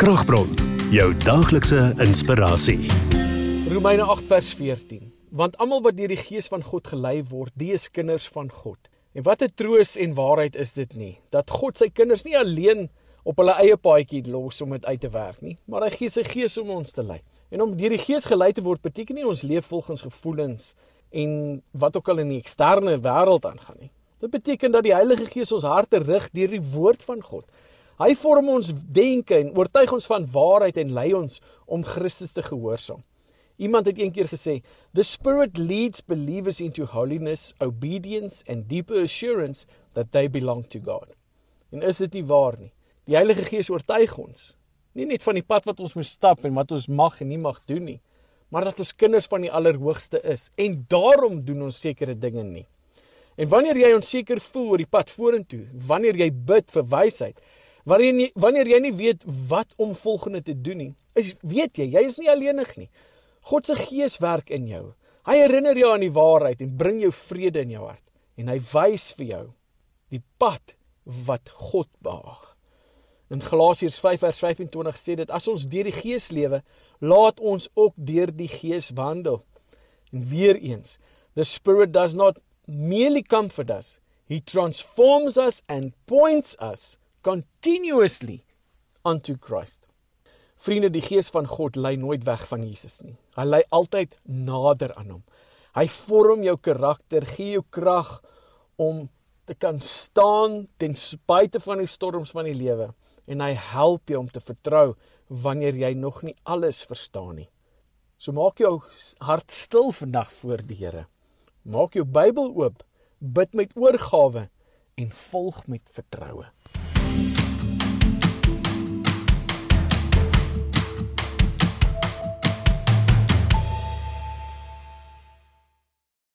Kragbron, jou daglikse inspirasie. Romeine 8 vers 14. Want almal wat deur die Gees van God gelei word, die is kinders van God. En wat 'n troos en waarheid is dit nie, dat God sy kinders nie alleen op hulle eie paadjie los om dit uit te werk nie, maar hy gee sy Gees om ons te lei. En om deur die Gees gelei te word, beteken nie ons leef volgens gevoelens en wat ook al in die eksterne wêreld aangaan nie. Dit beteken dat die Heilige Gees ons harte rig deur die woord van God. Hy vorm ons denke en oortuig ons van waarheid en lei ons om Christus te gehoorsaam. Iemand het eendag gesê, "The Spirit leads believers into holiness, obedience and deeper assurance that they belong to God." En is dit nie waar nie? Die Heilige Gees oortuig ons, nie net van die pad wat ons moet stap en wat ons mag en nie mag doen nie, maar dat ons kinders van die Allerhoogste is en daarom doen ons sekere dinge nie. En wanneer jy onseker voel oor die pad vorentoe, wanneer jy bid vir wysheid, wanneer jy nie weet wat om volgende te doen nie, weet jy is nie alleenig nie. God se Gees werk in jou. Hy herinner jou aan die waarheid en bring jou vrede in jou hart. En hy wys vir jou die pad wat God behaag. In Galasiërs 5 vers 25 sê dit, as ons deur die Gees lewe, laat ons ook deur die Gees wandel. En weer eens, the Spirit does not merely comfort us, he transforms us and points us continuously unto Christ. Vriende, die Gees van God lei nooit weg van Jesus nie. Hy lei altyd nader aan hom. Hy vorm jou karakter, gee jou krag om te kan staan ten spyte van die storms van die lewe. En hy help jou om te vertrou wanneer jy nog nie alles verstaan nie. So maak jou hart stil vandag voor die Here. Maak jou Bybel oop, bid met oorgawe en volg met vertroue.